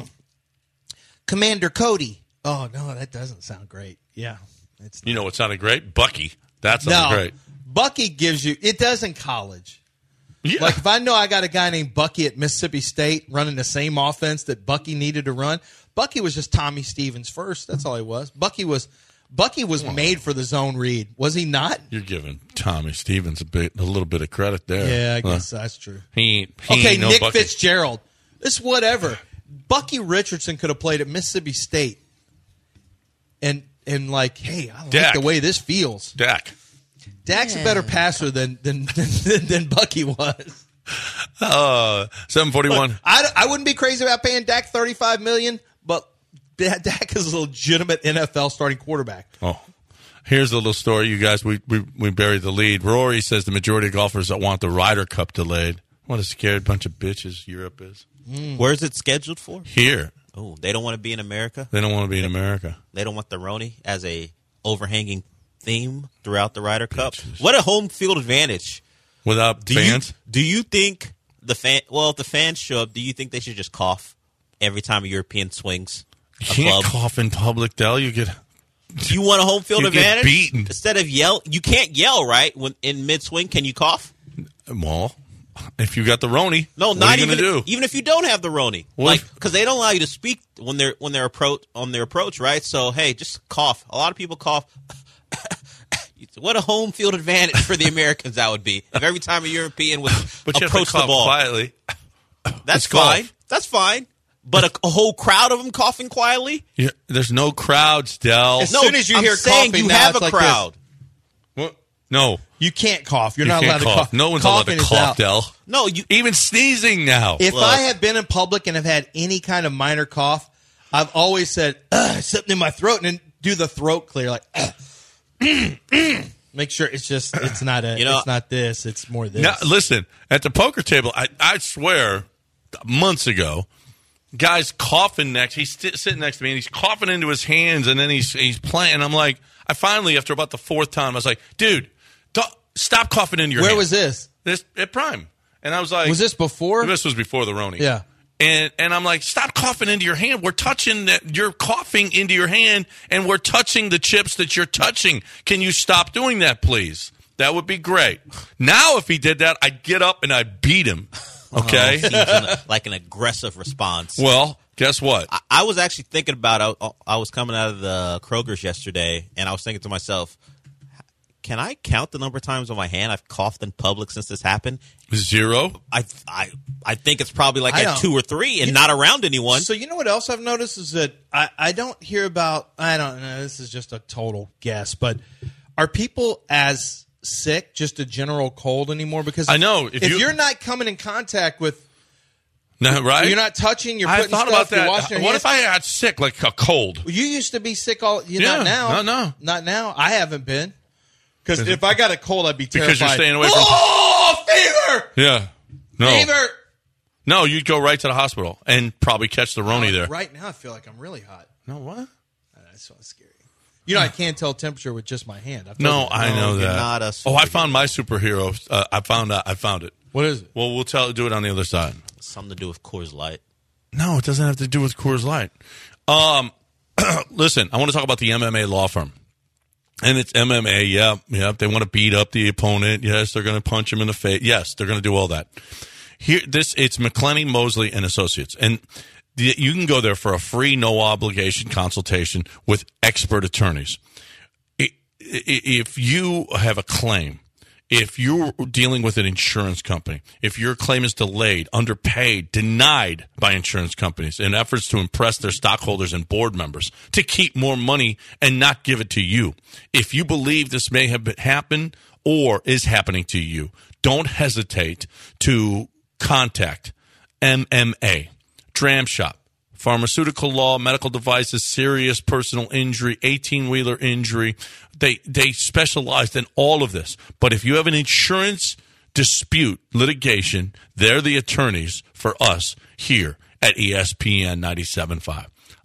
Commander Cody. Oh, no, that doesn't sound great. Yeah. It's not. You know what sounded great? Bucky. That sounds great. Bucky gives you – it does in college. Yeah. Like, if I know I got a guy named Bucky at Mississippi State running the same offense that Bucky needed to run, Bucky was just Tommy Stevens first. That's all he was. Bucky was made for the zone read. Was he not? You're giving Tommy Stevens a little bit of credit there. Yeah, I guess that's true. He ain't no Nick Bucky. Fitzgerald. It's whatever. Bucky Richardson could have played at Mississippi State. And like, hey, I like the way this feels. Dak Dak's a better passer than Bucky was. 741. Look, I wouldn't be crazy about paying Dak $35 million, but Dak is a legitimate NFL starting quarterback. Oh, here's a little story, you guys. We buried the lead. Rory says the majority of golfers that want the Ryder Cup delayed. What a scared bunch of bitches Europe is. Where is it scheduled for? Here. Oh, they don't want to be in America? They don't want to be in America. They don't want the Roni as a overhanging theme throughout the Ryder Cup. What a home field advantage. Without fans? Do you think if the fans show up, do you think they should just cough every time a European swings a You can't club? cough in public, Del. You get... You want a home field You get advantage? beaten. Instead of yell, you can't yell, right? When in mid-swing, can you cough? Well, if you got the Roni, No, what not are you even going to do? even if you don't have the Roni, What because they don't allow you to speak when they're on their approach, right? So hey, just cough. A lot of people cough. What a home field advantage for the Americans that would be if every time a European would But you have to approach the cough ball. quietly. That's It's golf. fine. That's fine. But a whole crowd of them coughing quietly. There's no crowds, Del. As soon as you I'm hear saying coughing you now, have it's a like crowd. What? No. You can't cough. You're You not can't allowed to cough. No one's allowed to Coughing is cough, out. Del. No, you. Even sneezing now. If Look. I have been in public and have had any kind of minor cough, I've always said, something in my throat, and then do the throat clear, like, make sure it's not it's not this, it's more this. Now, listen, at the poker table, I swear, months ago, guy's coughing next. He's sitting next to me, and he's coughing into his hands, and then he's playing. And I'm like, I finally, after about the fourth time, I was like, dude, stop coughing into your Where hand. was this? This at Prime. And I was like, Was this before? This was before the Roni. Yeah. And I'm like, stop coughing into your hand. We're touching that. You're coughing into your hand, and we're touching the chips that you're touching. Can you stop doing that, please? That would be great. Now, if he did that, I'd get up and I'd beat him. Okay? Seems like an aggressive response. Well, guess what? I was actually thinking about I was coming out of the Kroger's yesterday, and I was thinking to myself, can I count the number of times on my hand I've coughed in public since this happened? 0. I think it's probably like I at don't. 2 or 3 and not around anyone. So you know what else I've noticed is that I don't hear about, I don't know, this is just a total guess, but are people as sick, just a general cold anymore? Because I know. if you're not coming in contact with, No, right? you're not touching, you're I putting thought stuff, about you're washing that. your What hands. if I got sick, like a cold? You used to be sick all. Yeah, Not now. no. Not now. I haven't been. Because if I got a cold, I'd be terrified. Because you're staying away from. Oh, fever! Yeah. No. Fever! No, you'd go right to the hospital and probably catch the Roni there. Right now, I feel like I'm really hot. No, what? That's so scary. You know, I can't tell temperature with just my hand. No, I know you're that. not a I found my superhero. I found it. What is it? Well, we'll do it on the other side. Something to do with Coors Light. No, it doesn't have to do with Coors Light. Listen, I want to talk about the MMA law firm. And it's MMA, yeah. They want to beat up the opponent. Yes, they're going to punch him in the face. Yes, they're going to do all that. It's McClenny, Mosley, and Associates. And you can go there for a free, no obligation consultation with expert attorneys. If you have a claim, if you're dealing with an insurance company, if your claim is delayed, underpaid, denied by insurance companies in efforts to impress their stockholders and board members to keep more money and not give it to you, if you believe this may have happened or is happening to you, don't hesitate to contact MMA, Dram Shop, pharmaceutical law, medical devices, serious personal injury, 18-wheeler injury. They specialized in all of this. But if you have an insurance dispute litigation, they're the attorneys for us here at ESPN 97.5.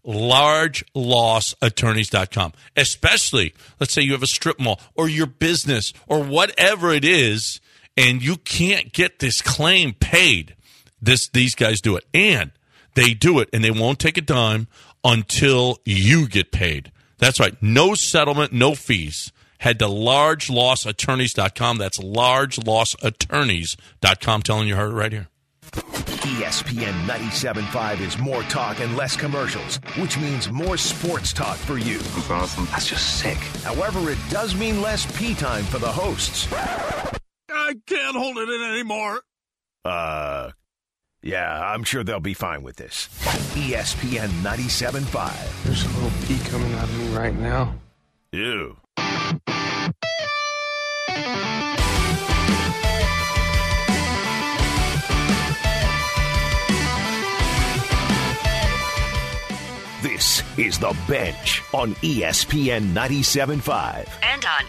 LargeLossAttorneys.com. Especially, let's say you have a strip mall or your business or whatever it is, and you can't get this claim paid. These guys do it. And they do it, and they won't take a dime until you get paid. That's right. No settlement, no fees. Head to LargeLossAttorneys.com. That's LargeLossAttorneys.com. Telling you heard it right here. ESPN 97.5 is more talk and less commercials, which means more sports talk for you. That's awesome. That's just sick. However, it does mean less pee time for the hosts. I can't hold it in anymore. Yeah, I'm sure they'll be fine with this. ESPN 97.5. There's a little pee coming out of me right now. Ew. This is The Bench on ESPN 97.5. And on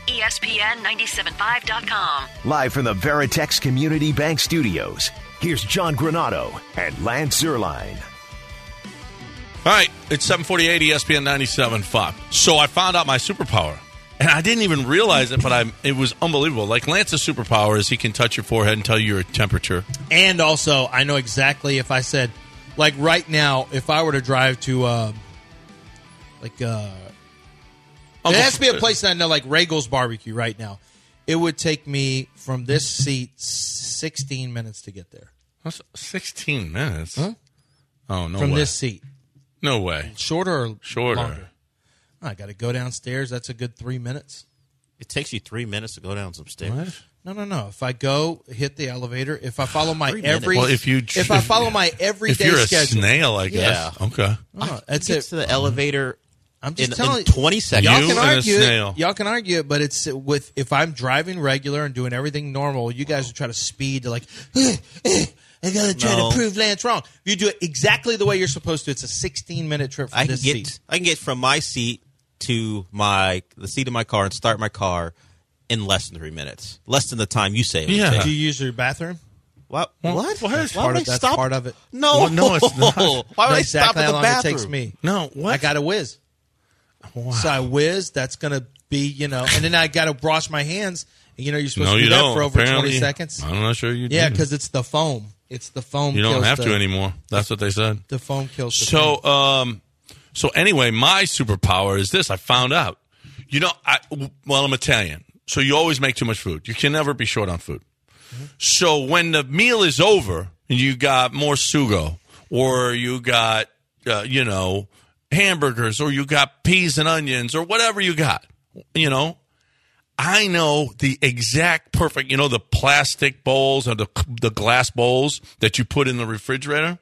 ESPN975.com. Live from the Veritex Community Bank Studios, here's John Granado and Lance Zierlein. All right, it's 748 ESPN 97.5. So I found out my superpower. And I didn't even realize it, but it was unbelievable. Like Lance's superpower is he can touch your forehead and tell you your temperature. And also, I know exactly if I said, like right now, if I were to drive to, it has to be a place that I know, like Regal's Barbecue right now. It would take me from this seat 16 minutes to get there. That's 16 minutes? Huh? Oh, no From way. this seat. No way. Shorter or Shorter. longer? I got to go downstairs. That's a good 3 minutes. It takes you 3 minutes to go down some stairs. What? No. If I go, hit the elevator, if I follow my 3 minutes. every, Well, if I follow my everyday If you're a schedule, snail, I guess. Yeah. Okay. that's Get it. to the elevator I'm just in telling 20 seconds. Y'all You can and a argue snail. it. Y'all can argue it, but it's with if I'm driving regular and doing everything normal, you guys will try to speed to like. I gotta try No. to prove Lance wrong. If you do it exactly the way you're supposed to, it's a 16-minute trip from I can this seat. get from my seat to the seat of my car and start my car in less than 3 minutes. Less than the time you say it would Yeah. take. Do you use your bathroom? What? What? Why That's would part I of, that's stop? part of it. No, Well, no, it's not. Why would Know I exactly stop at how the long bathroom? it takes me. No, what? I got a whiz. Wow. So I whiz. That's gonna be and then I got to wash my hands. You're supposed No, to do you that don't. for over Apparently, 20 seconds. I'm not sure you do. Yeah, because it's the foam. It's the foam. you don't kills have the, to anymore. That's what they said. The foam kills. The foam. So, so anyway, my superpower is this. I found out. I'm Italian, so you always make too much food. You can never be short on food. Mm-hmm. So when the meal is over and you got more sugo, or you got, hamburgers, or you got peas and onions, or whatever you got, I know the exact perfect, the plastic bowls or the glass bowls that you put in the refrigerator.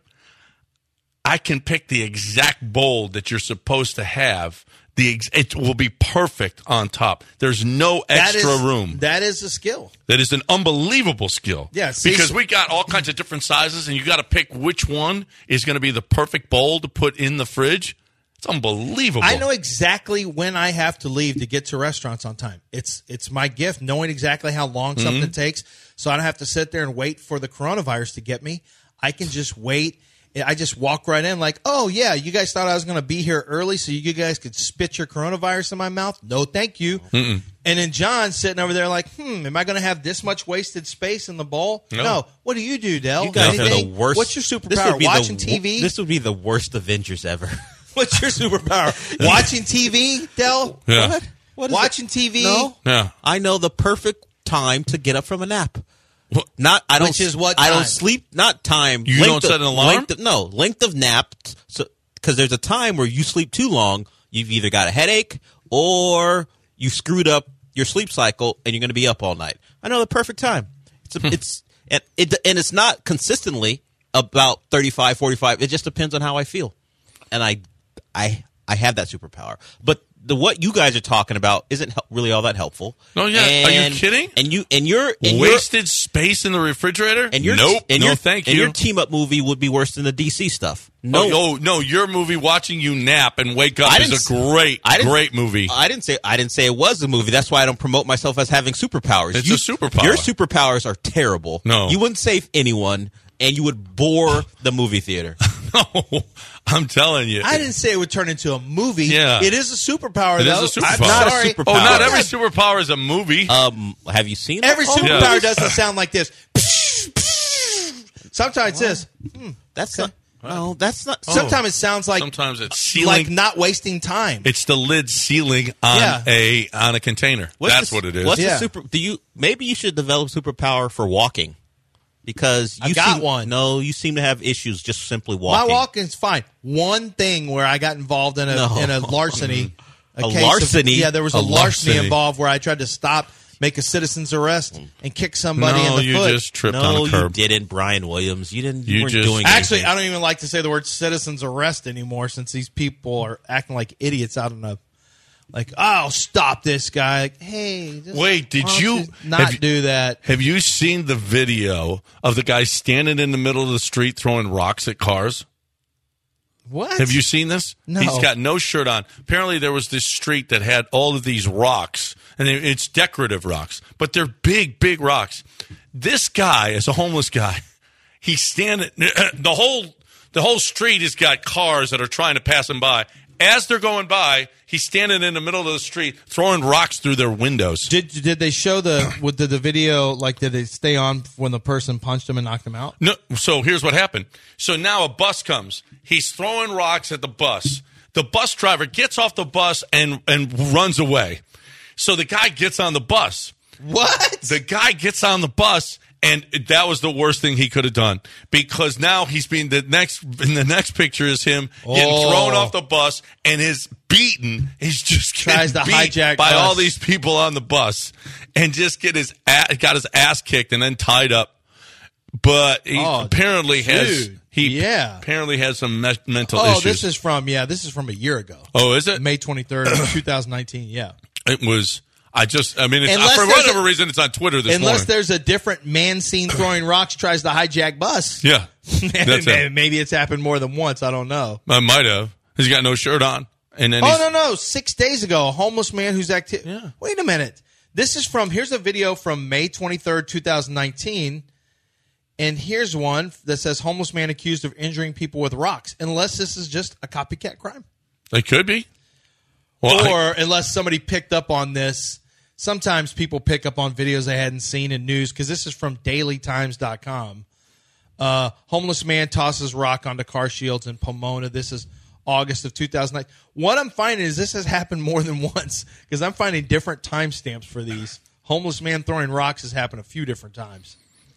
I can pick the exact bowl that you're supposed to have. It will be perfect on top. There's no extra room. That is a skill. That is an unbelievable skill. Yeah, because we got all kinds of different sizes, and you got to pick which one is going to be the perfect bowl to put in the fridge. It's unbelievable. I know exactly when I have to leave to get to restaurants on time. It's my gift, knowing exactly how long something takes, so I don't have to sit there and wait for the coronavirus to get me. I can just wait. I just walk right in like, oh, yeah, you guys thought I was going to be here early so you guys could spit your coronavirus in my mouth? No, thank you. And then John's sitting over there like, am I going to have this much wasted space in the bowl? No. What do you do, Del? You guys are the Anything? worst. What's your This would superpower? be Watching the, TV? This would be the worst Avengers ever. What's your superpower? Watching TV, Del? Yeah. What is Watching it? TV? No. Yeah. I know the perfect time to get up from a nap. What? Which is what I time? don't sleep. Not time. You don't set an alarm? Length of nap. So because there's a time where you sleep too long, you've either got a headache or you screwed up your sleep cycle, and you're going to be up all night. I know the perfect time. And it's not consistently about 35, 45. It just depends on how I feel, and I have that superpower. But what you guys are talking about isn't really all that helpful. No, yeah. Are you kidding? And you're Wasted space in the refrigerator? and your nope. and No, your, thank and you. your team up movie would be worse than the DC stuff. No, No, your movie watching you nap and wake up I is didn't a great movie. I didn't say it was a movie. That's why I don't promote myself as having superpowers. It's a superpower. Your superpowers are terrible. No. You wouldn't save anyone, and you would bore the movie theater. No, I'm telling you. I didn't say it would turn into a movie. Yeah. It is a superpower, It though. is a I'm superpower. Not a sorry. superpower. Oh, not every God. superpower is a movie. Have you seen Every it? superpower yeah. doesn't sound like this. Sometimes it's this. That's not. No, that's not. Sometimes it sounds like Sometimes it's sealing. like not wasting time. It's the lid sealing on Yeah. a container. What's That's the- what it is. What's Yeah. the super? Maybe you should develop superpower for walking, because you I got seem, one. No, you seem to have issues just simply My walking. walking's fine. One thing where I got involved in a larceny. A larceny? Yeah, there was a A larceny larceny. involved where I tried to stop, make a citizen's arrest, and kick somebody in No, the you foot. just tripped on No, a you curb. didn't, Brian Williams. You You weren't just- doing Actually, anything. I don't even like to say the word citizen's arrest anymore since these people are acting like idiots out in a like, I'll stop this guy. Like, hey, just Wait, did why don't you- not have you- do that? Have you seen the video of the guy standing in the middle of the street throwing rocks at cars? What? Have you seen this? No. He's got no shirt on. Apparently, there was this street that had all of these rocks, and it's decorative rocks, but they're big, big rocks. This guy is a homeless guy. He's standing. The whole street has got cars that are trying to pass him by. As they're going by, he's standing in the middle of the street throwing rocks through their windows. Did they show did the video, like, did it stay on when the person punched him and knocked him out? No. So here's what happened. So now a bus comes. He's throwing rocks at the bus. The bus driver gets off the bus and runs away. So the guy gets on the bus. What? The guy gets on the bus, and that was the worst thing he could have done, because now he's being in the next picture is him getting thrown off the bus, and he's beaten. He's just Tries to beat hijack by bus. all these people on the bus, and just got his ass kicked and then tied up. But he apparently has apparently has some mental issues. This is from a year ago. Oh, is it? May 23rd, 2019. Yeah. It was. It's, Unless for there's whatever reason, it's on Twitter this morning. Unless there's a different man seen throwing rocks tries to hijack bus. Yeah. That's it. Maybe it's happened more than once. I don't know. I might have. He's got no shirt on. And then no. 6 days ago, a homeless man who's active. Yeah. Wait a minute. Here's a video from May 23rd, 2019. And here's one that says homeless man accused of injuring people with rocks. Unless this is just a copycat crime. It could be. Well, or unless somebody picked up on this. Sometimes people pick up on videos they hadn't seen in news, because this is from dailytimes.com. Homeless man tosses rock onto car shields in Pomona. This is August of 2009. What I'm finding is this has happened more than once, because I'm finding different timestamps for these. Homeless man throwing rocks has happened a few different times.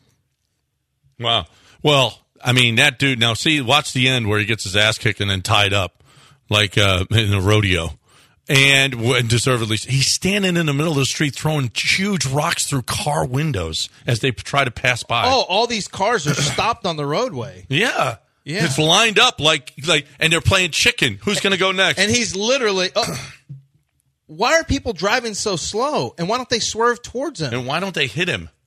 Wow. Well, that dude, now see, watch the end where he gets his ass kicked and then tied up, like in a rodeo. And deservedly, he's standing in the middle of the street throwing huge rocks through car windows as they try to pass by. Oh, all these cars are stopped on the roadway. Yeah. It's lined up like, and they're playing chicken. Who's going to go next? And he's literally, why are people driving so slow? And why don't they swerve towards him? And why don't they hit him?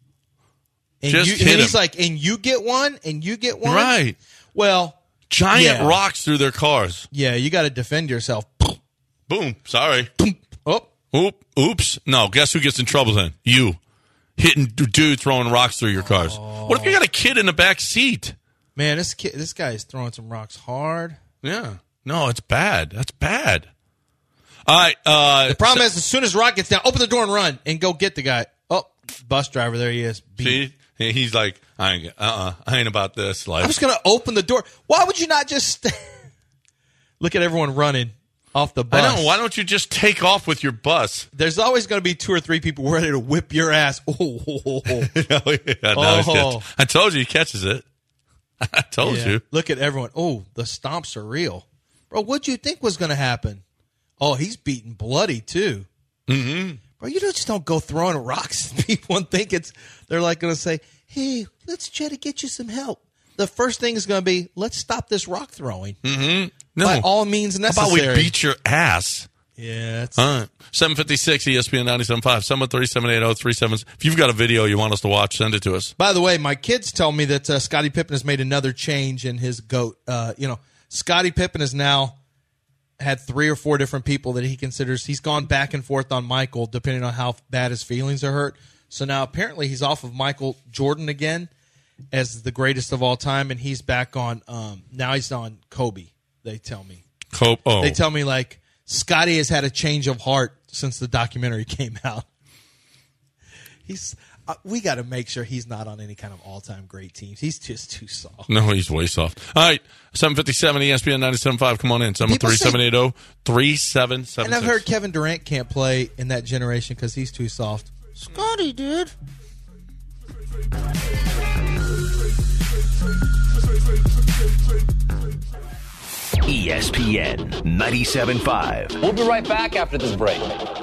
And Just hit him. He's like, and you get one, and you get one. Right. Well, giant rocks through their cars. Yeah, you got to defend yourself. Boom. Sorry. Oh. Oops. No, guess who gets in trouble then? You. Hitting dude throwing rocks through your cars. What if you got a kid in the back seat? Man, this guy is throwing some rocks hard. Yeah. No, it's bad. That's bad. All right. The problem is, as soon as rock gets down, open the door and run and go get the guy. Oh, bus driver, there he is. See? He's like, I ain't about this life. I'm just going to open the door. Why would you not just look at everyone running off the bus? I know. Why don't you just take off with your bus? There's always going to be 2 or 3 people ready to whip your ass. I told you he catches it. I told you. Look at everyone. Oh, the stomps are real. Bro, what'd you think was going to happen? Oh, he's beaten bloody, too. Mm-hmm. Bro, you just don't go throwing rocks at people and think they're like going to say, hey, let's try to get you some help. The first thing is going to be, let's stop this rock throwing. Mm-hmm. No. By all means necessary. How about we beat your ass? Yeah. All right. 756 ESPN 97.5. 737-803-7. If you've got a video you want us to watch, send it to us. By the way, my kids tell me that Scottie Pippen has made another change in his GOAT. Scottie Pippen has now had 3 or 4 different people that he considers. He's gone back and forth on Michael, depending on how bad his feelings are hurt. So now apparently he's off of Michael Jordan again as the greatest of all time, and he's back on. Now he's on Kobe. They tell me. They tell me like Scottie has had a change of heart since the documentary came out. We got to make sure he's not on any kind of all-time great teams. He's just too soft. No, he's way soft. All right, 757 ESPN 97.5. Come on in. 737-803-7776. And I've heard Kevin Durant can't play in that generation because he's too soft. Scottie, dude. ESPN 97.5. We'll be right back after this break.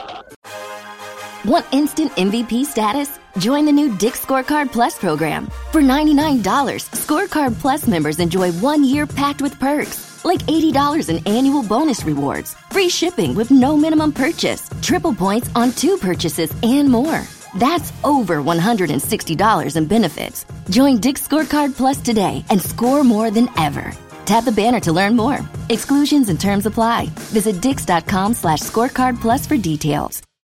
Want instant MVP status? Join the new Dick's Scorecard Plus program. For $99, Scorecard Plus members enjoy 1 year packed with perks, like $80 in annual bonus rewards, free shipping with no minimum purchase, triple points on 2 purchases, and more. That's over $160 in benefits. Join Dick's Scorecard Plus today and score more than ever. Tap the banner to learn more. Exclusions and terms apply. Visit Dix.com/scorecard plus for details.